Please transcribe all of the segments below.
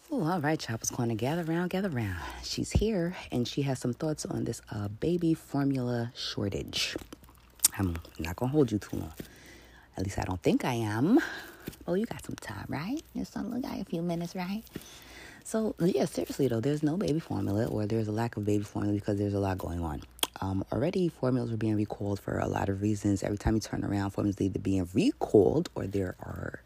Oh, all right, Chopper's going to gather round, gather round. She's here, and she has some thoughts on this baby formula shortage. I'm not going to hold you too long. At least I don't think I am. Oh, you got some time, right? There's some, got a few minutes, right? So, yeah, seriously, though, there's no baby formula, or there's a lack of baby formula because there's a lot going on. Already, formulas are being recalled for a lot of reasons. Every time you turn around, formulas either being recalled or there are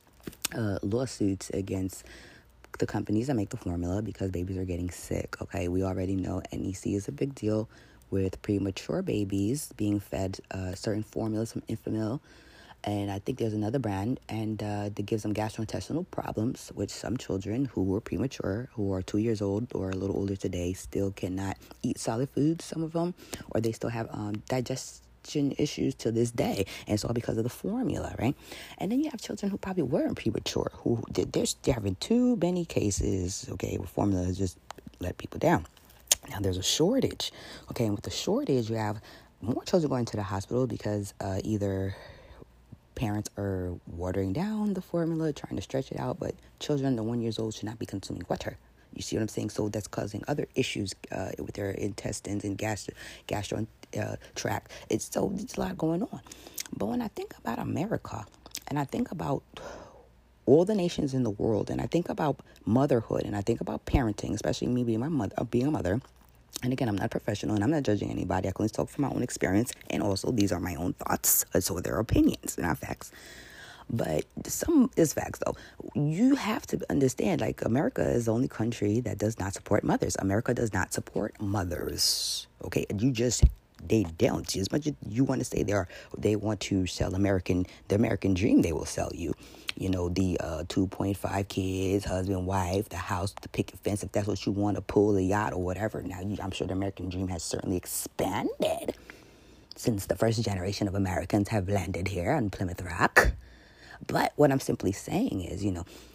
lawsuits against the companies that make the formula because babies are getting sick. Okay, we already know NEC is a big deal with premature babies being fed certain formulas from Enfamil, and I think there's another brand, and that gives them gastrointestinal problems, which some children who were premature, who are 2 years old or a little older today, still cannot eat solid foods, some of them, or they still have digestion issues to this day, and it's all because of the formula, right? And then you have children who probably weren't premature, who they're having too many cases, okay, where formula has just let people down. Now there's a shortage, okay, and with the shortage, you have more children going to the hospital because either parents are watering down the formula, trying to stretch it out, but children under 1 year old should not be consuming water. You see what I'm saying? So that's causing other issues with their intestines and gastro tract. It's a lot going on. But when I think about America, and I think about all the nations in the world, and I think about motherhood, and I think about parenting, especially me being being a mother. And again, I'm not a professional, and I'm not judging anybody. I can only talk from my own experience, and also these are my own thoughts, so they're opinions, not facts. But some is facts, though. You have to understand, like, America is the only country that does not support mothers. America does not support mothers, okay? They don't. As much as you want to say they want to sell the American dream, they will sell you. You know, the 2.5 kids, husband, wife, the house, the picket fence, if that's what you want to pull, the yacht or whatever. Now, I'm sure the American dream has certainly expanded since the first generation of Americans have landed here on Plymouth Rock. But what I'm simply saying is,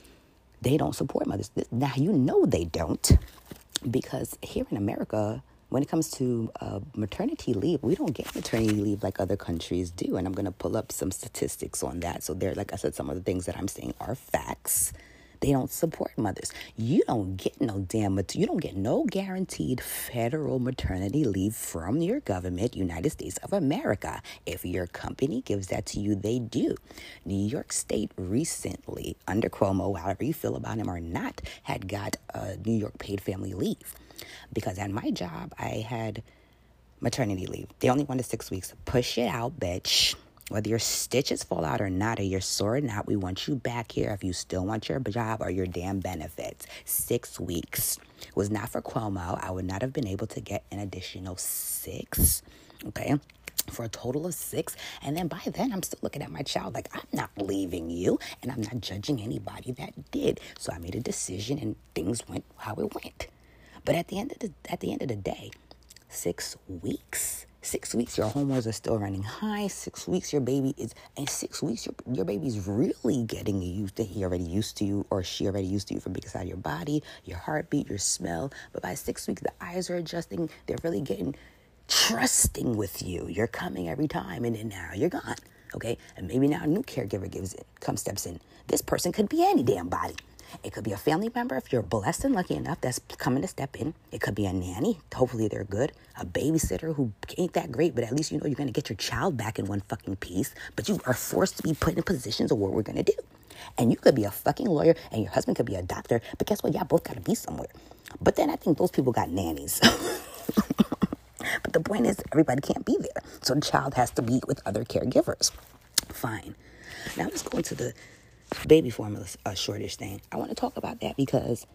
they don't support mothers. Now, they don't, because here in America, when it comes to maternity leave, we don't get maternity leave like other countries do. And I'm going to pull up some statistics on that. So there, like I said, some of the things that I'm saying are facts. They don't support mothers. You don't get you don't get no guaranteed federal maternity leave from your government, United States of America. If your company gives that to you, they do. New York State recently, under Cuomo, however you feel about him or not, had got New York paid family leave. Because at my job, I had maternity leave. They only wanted 6 weeks. Push it out, bitch. Whether your stitches fall out or not, or you're sore or not, we want you back here if you still want your job or your damn benefits. 6 weeks. It was not for Cuomo. I would not have been able to get an additional 6, okay, for a total of 6. And then by then, I'm still looking at my child like, I'm not leaving you, and I'm not judging anybody that did. So I made a decision, and things went how it went. But at the end of the day, 6 weeks. 6 weeks, your hormones are still running high. 6 weeks, your baby is, and 6 weeks, your baby's really getting used to. He already used to you, or she already used to you from being inside your body, your heartbeat, your smell. But by 6 weeks, the eyes are adjusting. They're really getting trusting with you. You're coming every time, and then now you're gone. Okay, and maybe now a new caregiver steps in. This person could be any damn body. It could be a family member if you're blessed and lucky enough that's coming to step in. It could be a nanny. Hopefully they're good. A babysitter who ain't that great, but at least you're going to get your child back in one fucking piece. But you are forced to be put in positions of what we're going to do. And you could be a fucking lawyer and your husband could be a doctor. But guess what? Y'all both got to be somewhere. But then I think those people got nannies. But the point is everybody can't be there. So the child has to be with other caregivers. Fine. Now let's go into the baby formula shortage thing. I want to talk about that because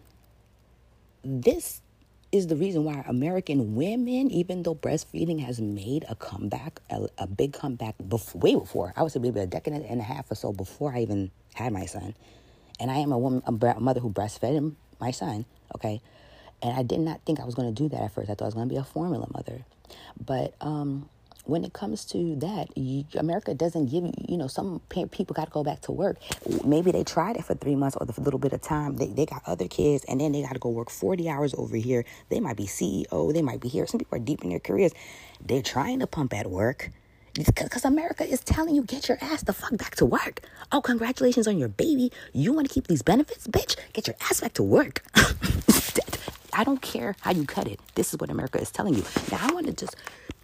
this is the reason why American women, even though breastfeeding has made a comeback, a big comeback way before, I would say maybe a decade and a half or so before I even had my son. And I am a mother who breastfed my son, okay? And I did not think I was going to do that at first. I thought I was going to be a formula mother. But when it comes to that, America doesn't give you, some people got to go back to work. Maybe they tried it for 3 months or a little bit of time. They got other kids, and then they got to go work 40 hours over here. They might be CEO. They might be here. Some people are deep in their careers. They're trying to pump at work. Because America is telling you, get your ass the fuck back to work. Oh, congratulations on your baby. You want to keep these benefits? Bitch, get your ass back to work. I don't care how you cut it. This is what America is telling you. Now, I want to just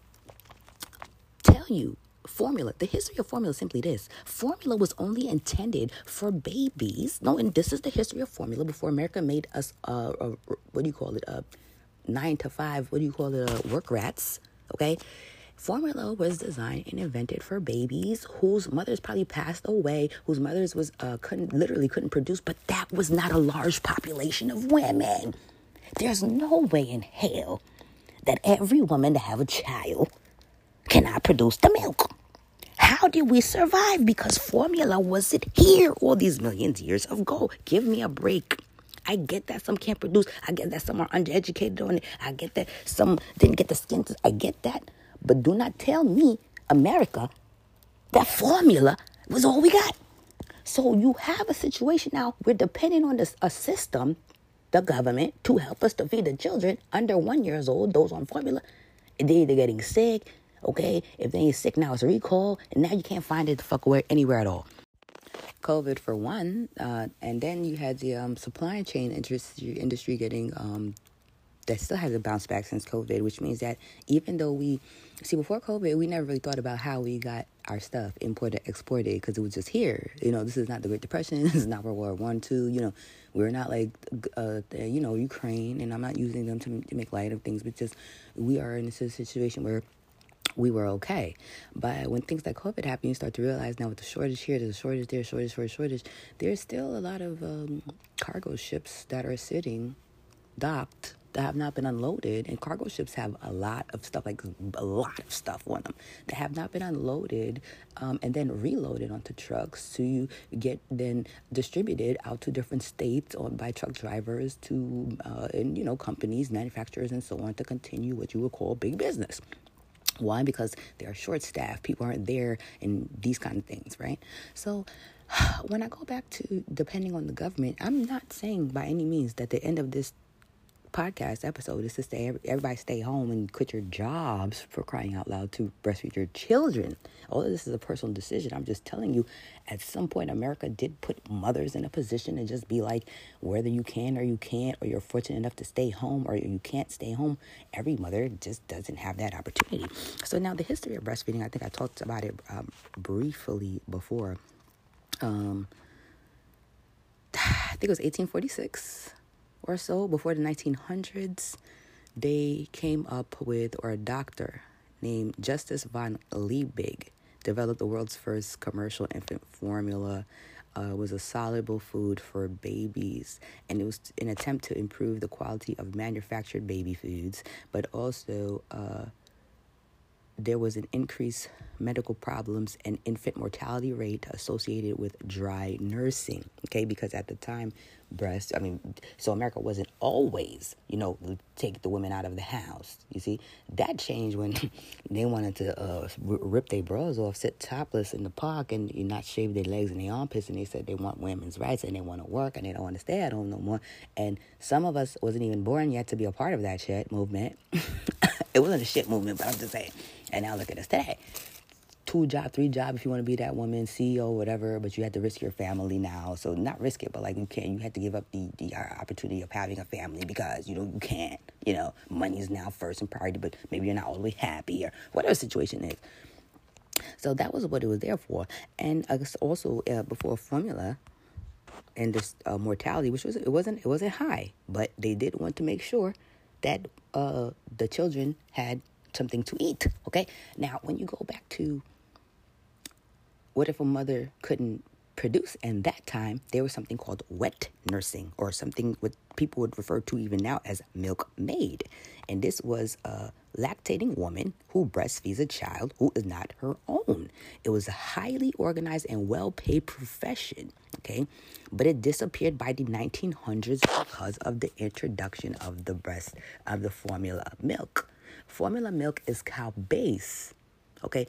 tell you, formula, the history of formula is simply this. Formula was only intended for babies. No, and this is the history of formula before America made us, what do you call it, 9 to 5, work rats, okay? Formula was designed and invented for babies whose mothers probably passed away, whose mothers couldn't produce, but that was not a large population of women. There's no way in hell that every woman to have a child cannot produce the milk. How did we survive? Because formula wasn't here all these millions of years ago. Give me a break. I get that some can't produce. I get that some are undereducated on it. I get that some didn't get the skin. I get that. But do not tell me, America, that formula was all we got. So you have a situation now. We're depending on a system, the government, to help us to feed the children under 1 year old, those on formula. They're either getting sick, okay? If they ain't sick now, it's a recall. And now you can't find it the fuck anywhere at all. COVID for one. And then you had the supply chain industry getting... that still hasn't bounced back since COVID, which means that even though before COVID, we never really thought about how we got our stuff imported, exported, because it was just here. This is not the Great Depression. This is not World War I, II. We're not like, Ukraine, and I'm not using them to make light of things, but just we are in a situation where we were okay. But when things like COVID happen, you start to realize now with the shortage here, there's a shortage there, shortage. There's still a lot of cargo ships that are sitting docked that have not been unloaded, and cargo ships have a lot of stuff on them that have not been unloaded and then reloaded onto trucks to get then distributed out to different states or by truck drivers to and companies, manufacturers, and so on to continue what you would call big business. Why? Because they are short-staffed. People aren't there and these kind of things, right? So when I go back to depending on the government, I'm not saying by any means that the end of this podcast episode is to everybody stay home and quit your jobs, for crying out loud, to breastfeed your children. All of this is a personal decision. I'm just telling you, at some point, America did put mothers in a position to just be like, whether you can or you can't, or you're fortunate enough to stay home or you can't stay home, every mother just doesn't have that opportunity. So now the history of breastfeeding, I think I talked about it briefly before. I think it was 1846 or so, before the 1900s, they came up with, or a doctor named Justus von Liebig developed the world's first commercial infant formula. It was a soluble food for babies, and it was an attempt to improve the quality of manufactured baby foods, but also there was an increased medical problems and infant mortality rate associated with dry nursing, okay? Because at the time, so America wasn't always, take the women out of the house, you see? That changed when they wanted to rip their bras off, sit topless in the park, and not shave their legs and their armpits, and they said they want women's rights, and they want to work, and they don't want to stay at home no more. And some of us wasn't even born yet to be a part of that shit movement. It wasn't a shit movement, but I'm just saying. And now look at us today. 2 job, 3 job if you want to be that woman, CEO, whatever, but you had to risk your family now. So not risk it, but like you had to give up the opportunity of having a family because, you can't, money is now first in priority, but maybe you're not all the way happy or whatever the situation is. So that was what it was there for. And also before formula and this mortality, which it wasn't high, but they did want to make sure that the children had something to eat, okay? Now, when you go back to what if a mother couldn't produce? And that time, there was something called wet nursing, or something what people would refer to even now as milkmaid. And this was a lactating woman who breastfeeds a child who is not her own. It was a highly organized and well-paid profession, okay? But it disappeared by the 1900s because of the introduction of the formula milk. Formula milk is cow base, okay?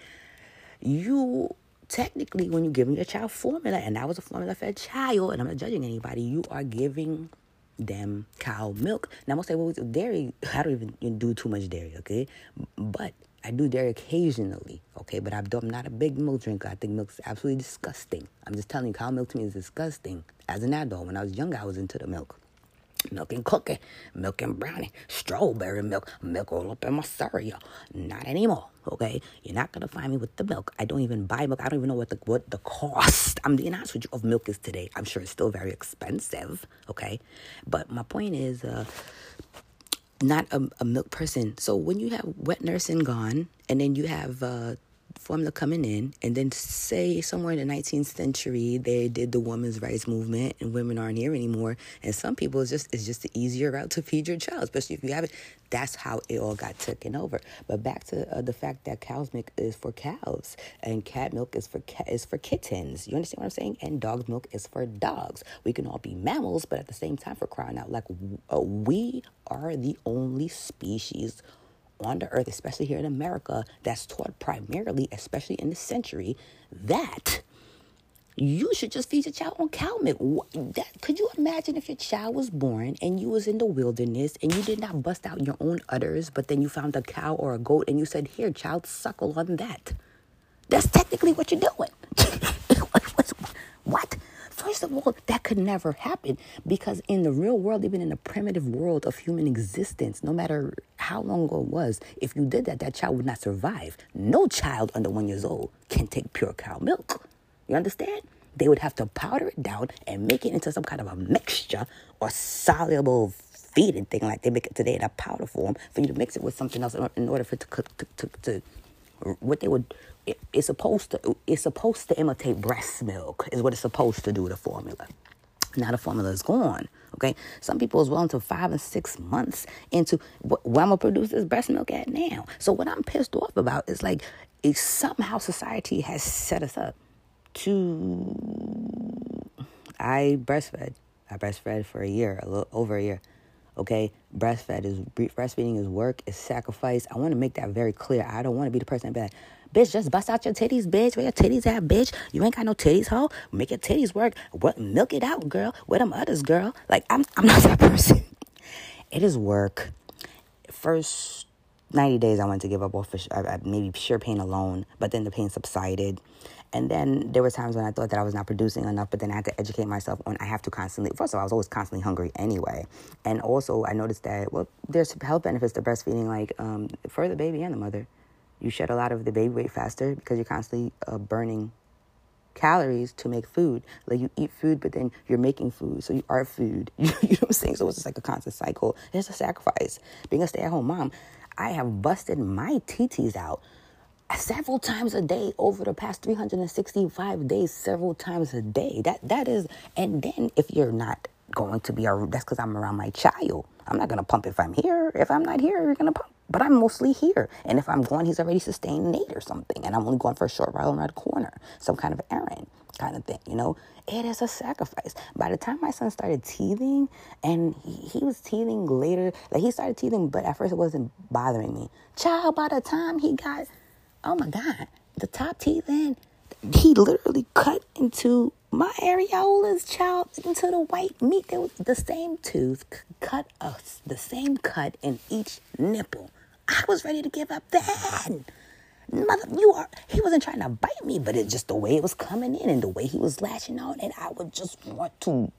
You technically, when you're giving your child formula, and that was a formula-fed child, and I'm not judging anybody, you are giving them cow milk. Now, I'm going to say, well, dairy, I don't even do too much dairy, okay? But I do dairy occasionally, okay? But I'm not a big milk drinker. I think milk is absolutely disgusting. I'm just telling you, cow milk to me is disgusting. As an adult, when I was younger, I was into the milk. Milk and cookie, milk and brownie, strawberry milk all up in my cereal. Not anymore, okay? You're not going to find me with the milk. I don't even buy milk. I don't even know what the cost, I'm being honest with you, of milk is today. I'm sure it's still very expensive, okay? But my point is, not a milk person. So when you have wet nursing gone, and then you have formula coming in, and then say somewhere in the 19th century they did the women's rights movement and women aren't here anymore, and some people it's just the easier route to feed your child, especially if you have it. That's how it all got taken over. But back to the fact that cow's milk is for cows and cat milk is for kittens. You understand what I'm saying? And dog's milk is for dogs. We can all be mammals, but at the same time, for crying out, like, we are the only species on the earth, especially here in America, that's taught primarily, especially in this century, that you should just feed your child on cow milk. Could you imagine if your child was born and you was in the wilderness and you did not bust out your own udders, but then you found a cow or a goat and you said, here, child, suckle on that? That's technically what you're doing. What? First of all, that could never happen, because in the real world, even in the primitive world of human existence, no matter how long ago it was, if you did that, that child would not survive. No child under 1 year old can take pure cow milk. You understand? They would have to powder it down and make it into some kind of a mixture or soluble feeding thing like they make it today in a powder form for you to mix it with something else in order for it to what they would. It's supposed to imitate breast milk, is what it's supposed to do, the formula. Now the formula is gone, okay? Some people is well into 5 and 6 months into where I'm going to produce this breast milk at now. So what I'm pissed off about is, like, somehow society has set us up to... I breastfed for a year, a little over a year. Okay, breastfeeding is work, is sacrifice. I want to make that very clear. I don't want to be the person that be like, bitch, just bust out your titties, bitch. Where your titties at, bitch? You ain't got no titties, ho. Make your titties work. Milk it out, girl. Where them others, girl? Like, I'm not that person. It is work. First 90 days, I wanted to give up off maybe pure pain alone, but then the pain subsided. And then there were times when I thought that I was not producing enough, but then I had to educate myself on I have to constantly... First of all, I was always constantly hungry anyway. And also, I noticed that, well, there's health benefits to breastfeeding, like for the baby and the mother. You shed a lot of the baby weight faster because you're constantly burning calories to make food. Like, you eat food, but then you're making food, so you are food. You know what I'm saying? So it's just like a constant cycle. It's a sacrifice. Being a stay-at-home mom, I have busted my TTs out several times a day over the past 365 days, several times a day. That is, and then if you're not going to be, that's because I'm around my child. I'm not going to pump if I'm here. If I'm not here, you're going to pump. But I'm mostly here. And if I'm going, he's already sustained Nate or something. And I'm only going for a short ride around the corner. Some kind of errand kind of thing, you know. It is a sacrifice. By the time my son started teething, and he was teething later, like he started teething, but at first it wasn't bothering me. Child, by the time he got... Oh my God, the top teeth in, he literally cut into my areolas, child, into the white meat. There was the same tooth cut us, the same cut in each nipple. I was ready to give up then. He wasn't trying to bite me, but it's just the way it was coming in and the way he was lashing out. And I would just want to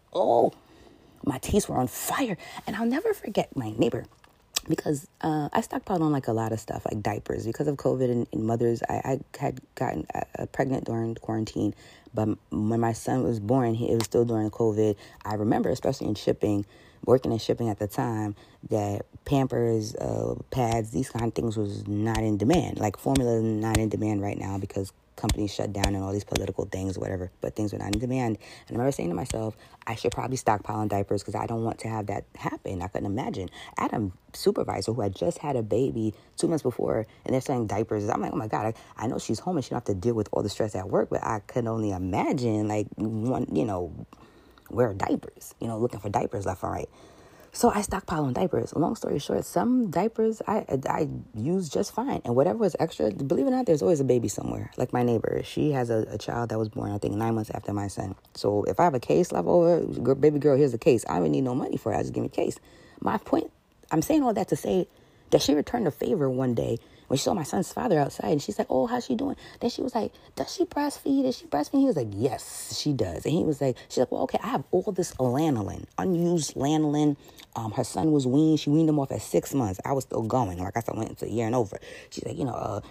my teeth were on fire. And I'll never forget my neighbor. Because I stockpiled on like a lot of stuff, like diapers. Because of COVID and mothers, I had gotten pregnant during quarantine. But when my son was born, it was still during COVID. I remember, especially in shipping, working in shipping at the time, that Pampers, pads, these kind of things was not in demand. Like formula is not in demand right now because companies shut down and all these political things, whatever, but things were not in demand. And I remember saying to myself, I should probably stockpile on diapers because I don't want to have that happen. I couldn't imagine. I had a supervisor who had just had a baby 2 months before, and they're saying diapers. I'm like, oh my God, I know she's home and she don't have to deal with all the stress at work, but I could only imagine, like, wear diapers, looking for diapers left and right. So I stockpile on diapers. Long story short, some diapers I use just fine. And whatever was extra, believe it or not, there's always a baby somewhere. Like my neighbor, she has a child that was born, I think, 9 months after my son. So if I have a case left over, baby girl, here's the case. I don't need no money for it. I just give me a case. My point, I'm saying all that to say that she returned a favor one day when she saw my son's father outside, and she's like, oh, how's she doing? Then she was like, does she breastfeed? Is she breastfeeding? He was like, yes, she does. And he was like, she's like, well, okay, I have all this lanolin, unused lanolin. Her son was weaned. She weaned him off at 6 months. I was still going. Like I said, I went into a year and over. She's like,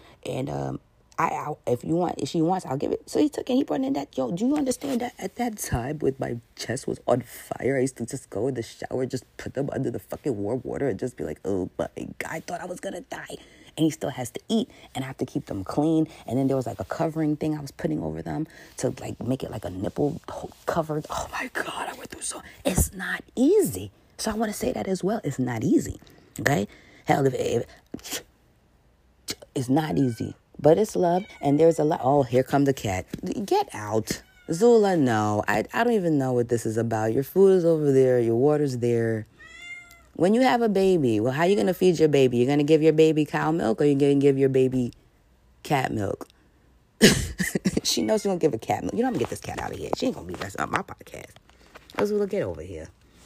if she wants, I'll give it. So he took it and he brought in that. Yo, do you understand that at that time when my chest was on fire, I used to just go in the shower, just put them under the fucking warm water and just be like, oh my God, I thought I was going to die. And he still has to eat, and I have to keep them clean. And then there was like a covering thing I was putting over them to like make it like a nipple covered. Oh my God, I went through so. It's not easy. So I want to say that as well. It's not easy. Okay? Hell, if it's not easy. But it's love, and there's a lot. Oh, here come the cat. Get out. Zula, no. I don't even know what this is about. Your food is over there. Your water's there. When you have a baby, well, how are you going to feed your baby? You're going to give your baby cow milk, or you're going to give your baby cat milk? She knows she's going to give her cat milk. You know, I'm going to get this cat out of here. She ain't going to be messing up my podcast. Zula, get over here.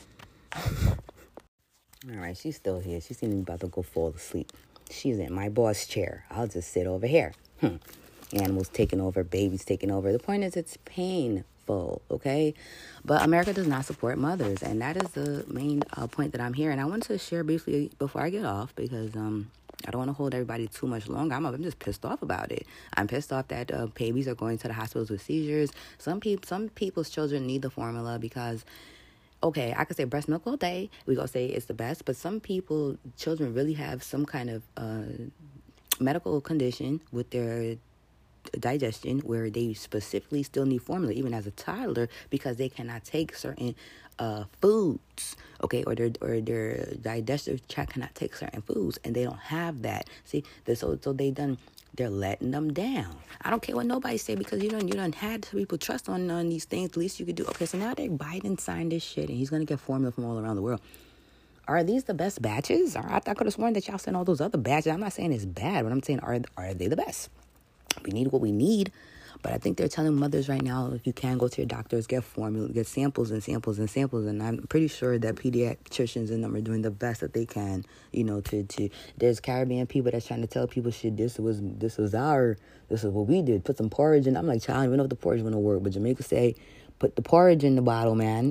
All right, she's still here. She seems about to go fall asleep. She's in my boss chair. I'll just sit over here. Animals taking over, babies taking over. The point is, it's painful, okay? But America does not support mothers, and that is the main point that I'm here. And I wanted to share briefly before I get off, because I don't want to hold everybody too much longer. I'm just pissed off about it. I'm pissed off that babies are going to the hospitals with seizures. Some people's children need the formula because, okay, I could say breast milk all day. We gonna say it's the best, but some children really have some kind of medical condition with their digestion where they specifically still need formula, even as a toddler, because they cannot take certain foods, okay, or their digestive tract cannot take certain foods, and they don't have that. See, so they're letting them down. I don't care what nobody say, because you done had people trust on these things. The least you could do. Okay, so now Biden signed this shit, and he's gonna get formula from all around the world. Are these the best batches? Or I could have sworn that y'all sent all those other batches. I'm not saying it's bad, but I'm saying are they the best? We need what we need. But I think they're telling mothers right now, if you can, go to your doctors, get formula, get samples and samples and samples. And I'm pretty sure that pediatricians and them are doing the best that they can, to there's Caribbean people that's trying to tell people, shit, this is what we did. Put some porridge in. I'm like, child, I don't even know if the porridge is going to work. But Jamaica say, put the porridge in the bottle, man.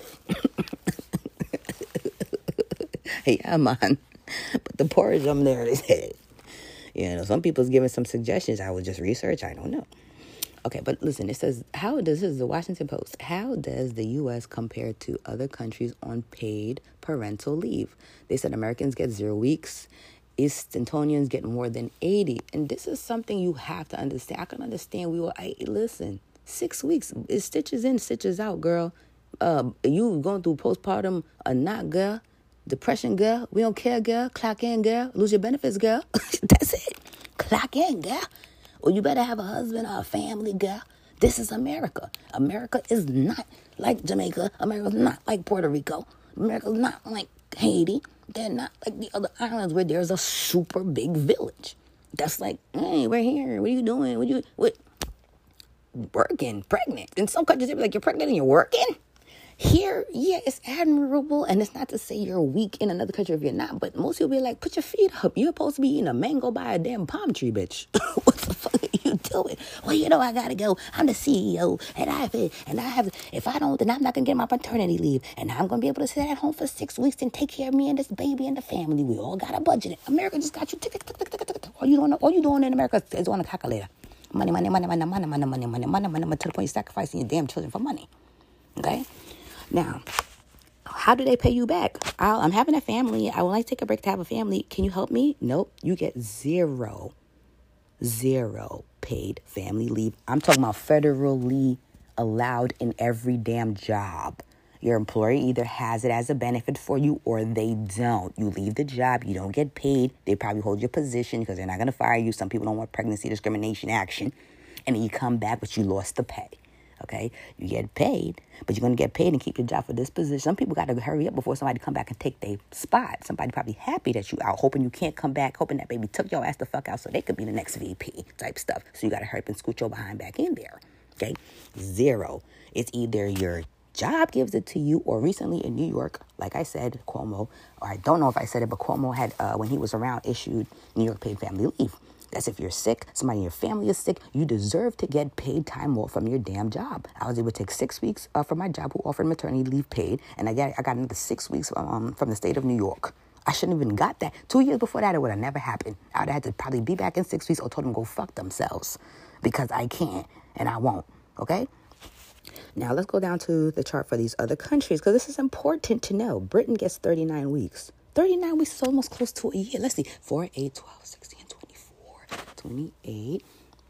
Yeah, man. Put the porridge on there, they said. Some people's giving some suggestions. I would just research. I don't know. Okay, but listen, it says, this is the Washington Post. How does the U.S. compare to other countries on paid parental leave? They said Americans get 0 weeks. Estonians get more than 80. And this is something you have to understand. I can understand. Listen, 6 weeks. It stitches in, stitches out, girl. You going through postpartum or not, girl? Depression, girl. We don't care, girl. Clock in, girl. Lose your benefits, girl. That's it. Clock in, girl. Or you better have a husband or a family, girl. This is America. America is not like Jamaica. America's not like Puerto Rico. America's not like Haiti. They're not like the other islands where there's a super big village. That's like, hey, we're here. What are you doing? Working, pregnant. In some countries, they're like, you're pregnant and you're working? Here, yeah, it's admirable, and it's not to say you're weak in another country if you're not, but most people be like, put your feet up. You're supposed to be eating a mango by a damn palm tree, bitch. What the fuck are you doing? Well, I gotta go. I'm the CEO, and if I don't, then I'm not gonna get my paternity leave, and I'm gonna be able to sit at home for 6 weeks and take care of me and this baby and the family. We all got a budget. America just got you. All you doing in America is on a calculator. Money, to the point you're sacrificing your damn children for money. Okay? Now, how do they pay you back? I'm having a family. I would like to take a break to have a family. Can you help me? Nope. You get zero paid family leave. I'm talking about federally allowed in every damn job. Your employer either has it as a benefit for you or they don't. You leave the job. You don't get paid. They probably hold your position because they're not going to fire you. Some people don't want pregnancy discrimination action. And then you come back, but you lost the pay. Okay, you get paid, but you're going to get paid and keep your job for this position. Some people got to hurry up before somebody come back and take their spot. Somebody probably happy that you out, hoping you can't come back, hoping that baby took your ass the fuck out so they could be the next VP type stuff. So you got to hurry up and scoot your behind back in there. Okay, zero. It's either you're job gives it to you, or recently in New York, like I said, Cuomo, or I don't know if I said it, but Cuomo had, when he was around, issued New York paid family leave. That's if you're sick, somebody in your family is sick, you deserve to get paid time off from your damn job. I was able to take 6 weeks from my job who offered maternity leave paid, and I got another 6 weeks from the state of New York. I shouldn't even got that. 2 years before that, it would have never happened. I would have had to probably be back in 6 weeks or told them go fuck themselves because I can't and I won't, okay? Now, let's go down to the chart for these other countries because this is important to know. Britain gets 39 weeks. 39 weeks is almost close to a year. Let's see. 4, 8, 12, 16, 28,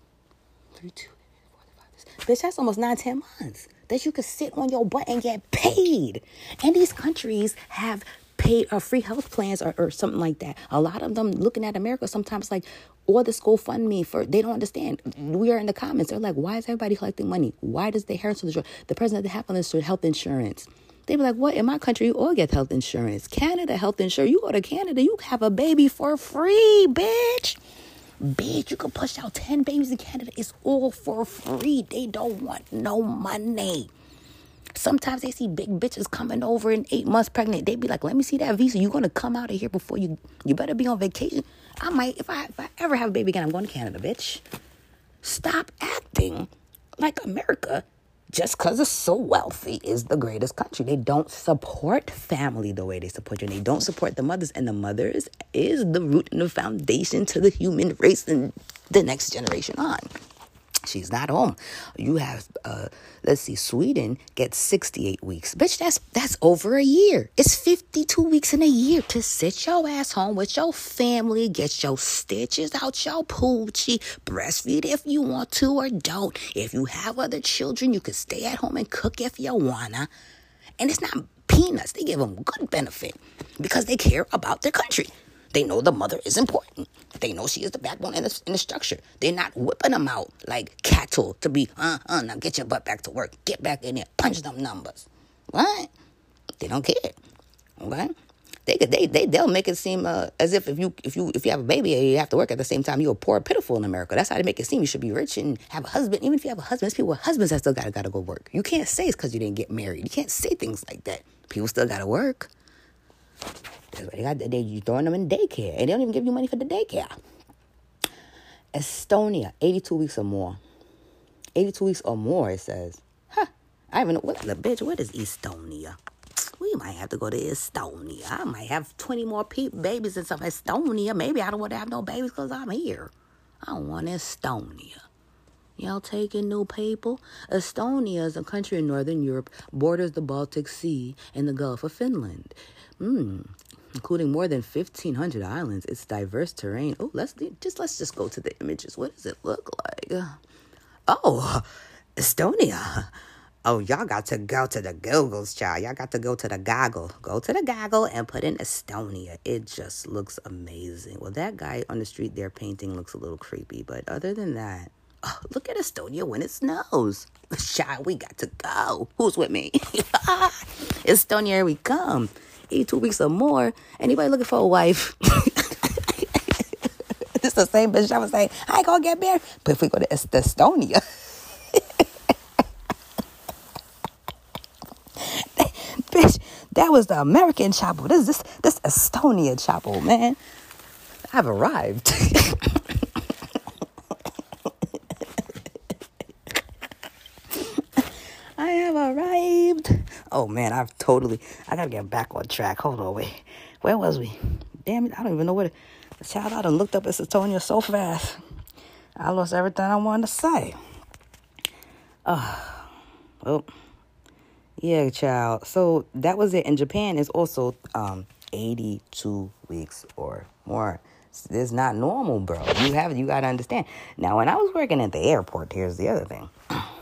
32, 45. Bitch, that's almost 9-10 months that you could sit on your butt and get paid. And these countries have paid free health plans or something like that. A lot of them looking at America sometimes like, or this GoFundMe for, they don't understand. We are in the comments. They're like, why is everybody collecting money? Why does the president have health insurance? They be like, what? In my country, you all get health insurance. Canada health insurance. You go to Canada, you have a baby for free, bitch. Bitch, you can push out 10 babies in Canada. It's all for free. They don't want no money. Sometimes they see big bitches coming over in 8 months pregnant. They be like, let me see that visa. You're going to come out of here before you better be on vacation. I might, if I ever have a baby again, I'm going to Canada, bitch. Stop acting like America just because it's so wealthy is the greatest country. They don't support family the way they support you. And they don't support the mothers. And the mothers is the root and the foundation to the human race and the next generation on. She's not home. You have, let's see, Sweden gets 68 weeks. Bitch, that's over a year. It's 52 weeks in a year to sit your ass home with your family, get your stitches out your poochie, breastfeed if you want to or don't. If you have other children, you can stay at home and cook if you wanna. And it's not peanuts. They give them good benefit because they care about their country. They know the mother is important. They know she is the backbone in the structure. They're not whipping them out like cattle to be, now get your butt back to work. Get back in there. Punch them numbers. What? They don't care. Okay? They'll make it seem as if you have a baby and you have to work at the same time, you're poor, pitiful in America. That's how they make it seem. You should be rich and have a husband. Even if you have a husband, there's people with husbands that still gotta go work. You can't say it's because you didn't get married. You can't say things like that. People still gotta work. That's why you throwing them in daycare, and they don't even give you money for the daycare. Estonia, 82 weeks or more. 82 weeks or more, it says. Huh. I don't even know. What is Estonia? We might have to go to Estonia. I might have 20 more babies in some Estonia. Maybe I don't want to have no babies because I'm here. I want Estonia. Y'all taking new people? Estonia is a country in Northern Europe, borders the Baltic Sea and the Gulf of Finland. Including more than 1,500 islands. Its diverse terrain. Oh, let's just go to the images. What does it look like? Oh, Estonia. Oh, y'all got to go to the Googles, child. Y'all got to go to the goggle. Go to the goggle and put in Estonia. It just looks amazing. Well, that guy on the street there painting looks a little creepy. But other than that, oh, look at Estonia when it snows. Child, we got to go. Who's with me? Estonia, here we come. 82 weeks or more. Anybody looking for a wife? This is the same bitch I was saying, I ain't gonna get married. But if we go to Estonia, bitch, that was the American chapel. This Estonia chapel, man. I've arrived. I have arrived. Oh, man, I gotta get back on track. Hold on, wait. Where was we? Damn it, I don't even know what child, I done looked up Estonia so fast. I lost everything I wanted to say. Well, yeah, child. So that was it. And Japan is also 82 weeks or more. It's not normal, bro. You gotta understand. Now, when I was working at the airport, here's the other thing.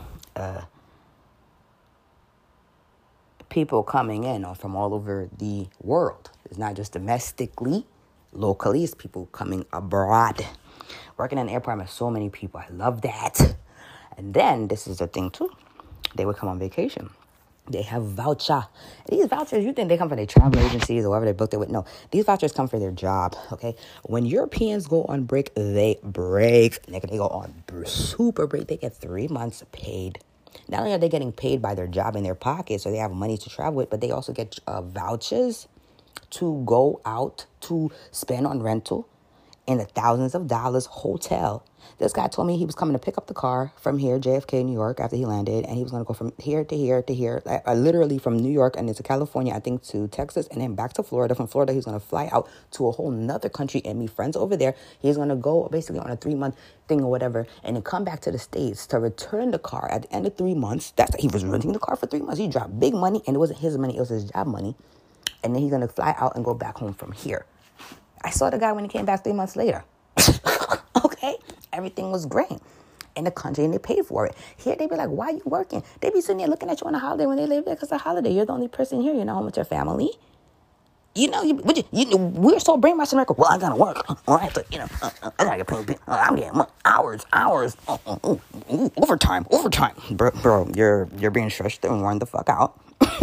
People coming in are from all over the world. It's not just domestically, locally. It's people coming abroad. Working in an airport, I met so many people. I love that. And then, this is the thing too. They would come on vacation. They have voucher. These vouchers, you think they come from their travel agencies or wherever they booked it with. No, these vouchers come for their job, okay? When Europeans go on break, they break. Nigga, they go on super break. They get 3 months paid. Not only are they getting paid by their job in their pocket, so they have money to travel with, but they also get vouchers to go out to spend on rental in the thousands of dollars hotel. This guy told me he was coming to pick up the car from here, JFK, New York, after he landed, and he was going to go from here to here to here, literally from New York and into California, I think, to Texas, and then back to Florida. From Florida, he's going to fly out to a whole nother country and meet friends over there. He's going to go basically on a 3-month thing or whatever, and then come back to the States to return the car at the end of 3 months. He was renting the car for 3 months. He dropped big money, and it wasn't his money, it was his job money. And then he's going to fly out and go back home from here. I saw the guy when he came back 3 months later. Okay? Everything was great in the country, and they paid for it. Here, they be like, why are you working? They be sitting there looking at you on a holiday when they live there because it's a holiday. You're the only person here. You're not home with your family. We're so brainwashed in America. Well, I got to work. I have to, I got to get paid. I'm getting hours. Overtime. Bro, you're being stretched and worn the fuck out.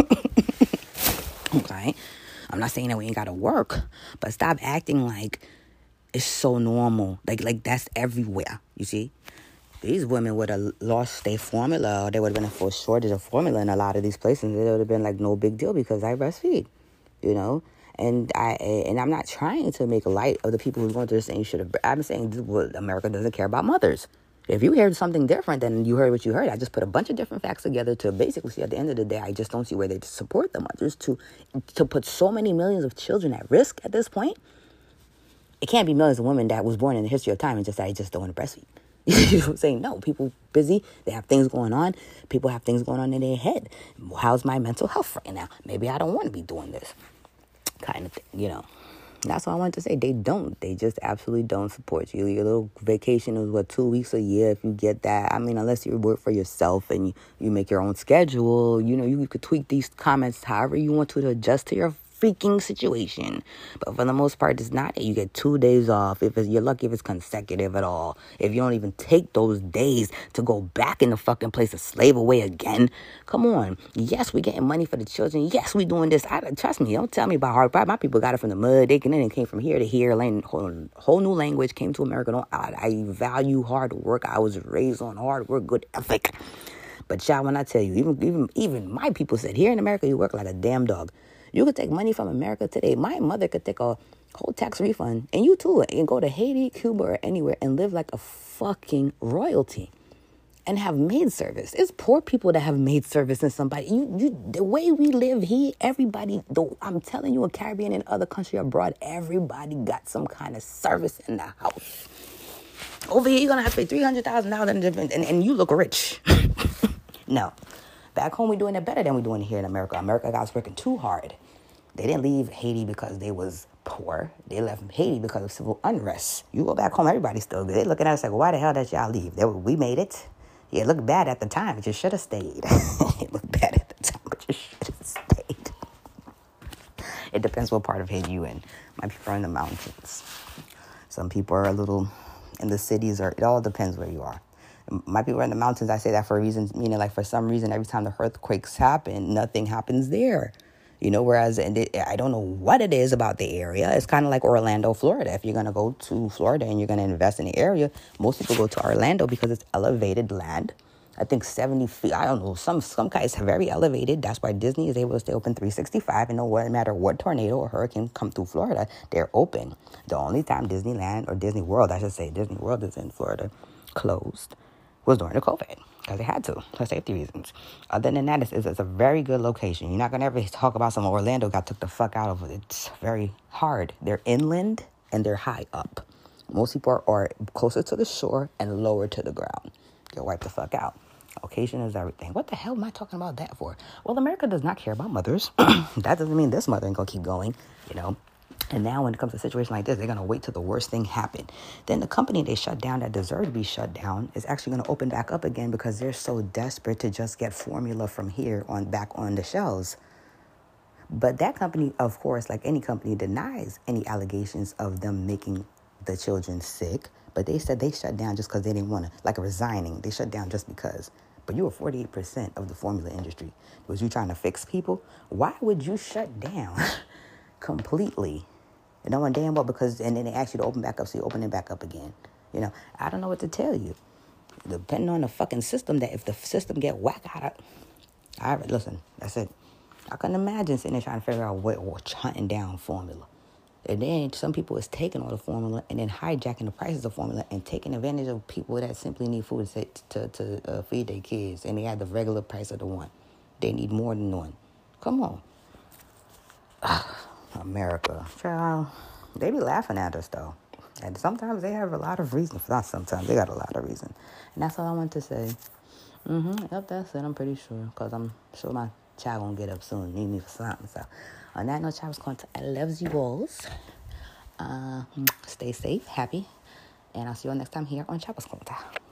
Okay? I'm not saying that we ain't got to work, but stop acting like it's so normal. Like that's everywhere, you see? These women would have lost their formula, or they would have been for a shortage of formula in a lot of these places. It would have been like no big deal because I breastfeed, And I'm not trying to make light of the people who's going through this saying you should have. I'm saying America doesn't care about mothers. If you heard something different than you heard what you heard, I just put a bunch of different facts together to basically see at the end of the day, I just don't see where they support the mothers to put so many millions of children at risk at this point. It can't be millions of women that was born in the history of time and just say, I just don't want to breastfeed. You know what I'm saying? No, people busy. They have things going on. People have things going on in their head. How's my mental health right now? Maybe I don't want to be doing this kind of thing, That's all I wanted to say. They don't. They just absolutely don't support you. Your little vacation is, 2 weeks a year if you get that. I mean, unless you work for yourself and you make your own schedule. You could tweak these comments however you want to adjust to your freaking situation. But for the most part, it's not. You get 2 days off. You're lucky if it's consecutive at all. If you don't even take those days to go back in the fucking place to slave away again. Come on. Yes, we getting money for the children. Yes, we doing this. Trust me, don't tell me about hard. My people got it from the mud. They came from here to here, learned whole new language, came to America. I value hard work. I was raised on hard work, good ethic. But child, when I tell you, even my people said, here in America, you work like a damn dog. You could take money from America today. My mother could take a whole tax refund, and you too, and go to Haiti, Cuba, or anywhere and live like a fucking royalty and have maid service. It's poor people that have maid service and somebody. The way we live here, everybody, I'm telling you, in Caribbean and other country abroad, everybody got some kind of service in the house. Over here, you're going to have to pay $300,000 and you look rich. No. Back home, we're doing it better than we're doing it here in America. America got us working too hard. They didn't leave Haiti because they was poor. They left Haiti because of civil unrest. You go back home, everybody's still good. They're looking at us like, why the hell did y'all leave? We made it. Yeah, it looked bad at the time, but you should have stayed. It looked bad at the time, but you should have stayed. It depends what part of Haiti you in. My people are in the mountains. Some people are a little in the cities, or it all depends where you are. My people are in the mountains. I say that for a reason, meaning like for some reason, every time the earthquakes happen, nothing happens there. Whereas I don't know what it is about the area. It's kind of like Orlando, Florida. If you're going to go to Florida and you're going to invest in the area, most people go to Orlando because it's elevated land. I think 70 feet. I don't know. Some guys are very elevated. That's why Disney is able to stay open 365. And no matter what tornado or hurricane come through Florida, they're open. The only time Disneyland, or Disney World, I should say, Disney World is in Florida, closed, was during the COVID. Because they had to, for safety reasons. Other than that, it's a very good location. You're not going to ever talk about some Orlando got took the fuck out of it. It's very hard. They're inland and they're high up. Most people are closer to the shore and lower to the ground. Get wiped the fuck out. Location is everything. What the hell am I talking about that for? Well, America does not care about mothers. That doesn't mean this mother ain't going to keep going, And now when it comes to a situation like this, they're going to wait till the worst thing happened. Then the company they shut down that deserved to be shut down is actually going to open back up again because they're so desperate to just get formula from here back on the shelves. But that company, of course, like any company, denies any allegations of them making the children sick. But they said they shut down just because they didn't want to, like resigning. They shut down just because. But you were 48% of the formula industry. Was you trying to fix people? Why would you shut down completely? And no one damn well and then they ask you to open back up, so you open it back up again. I don't know what to tell you. Depending on the fucking system, that if the system get whacked out, listen, that's it. I couldn't imagine sitting there trying to figure out what hunting down formula. And then some people is taking all the formula and then hijacking the prices of formula and taking advantage of people that simply need food to feed their kids. And they have the regular price of the one. They need more than one. Come on. America. Child, they be laughing at us, though. And sometimes they have a lot of reason. Not sometimes, they got a lot of reason. And that's all I want to say. Yep, that's it. I'm pretty sure. Because I'm sure my child gonna get up soon and need me for something. So, on that note, Child's Content, I love you alls. Stay safe, happy. And I'll see you all next time here on Child's Content.